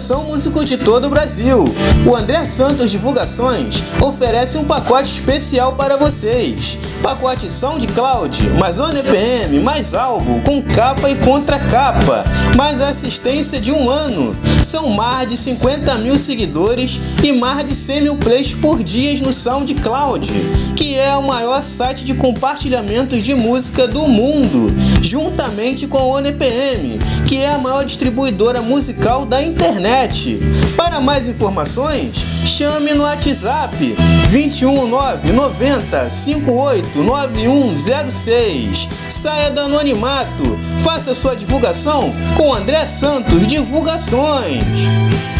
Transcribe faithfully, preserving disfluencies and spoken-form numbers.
Atenção, músicos de todo o Brasil! O André Santos Divulgações oferece um pacote especial para vocês. Pacote SoundCloud, mais O N P M, mais álbum, com capa e contracapa, mais assistência de um ano. São mais de cinquenta mil seguidores e mais de cem mil plays por dia no SoundCloud, que é o maior site de compartilhamentos de música do mundo, juntamente com o O N P M, que é a maior distribuidora musical da internet. Para mais informações, chame no WhatsApp vinte e um nove noventa cinquenta e oito noventa e um zero seis. Saia do anonimato, faça sua divulgação com André Santos Divulgações.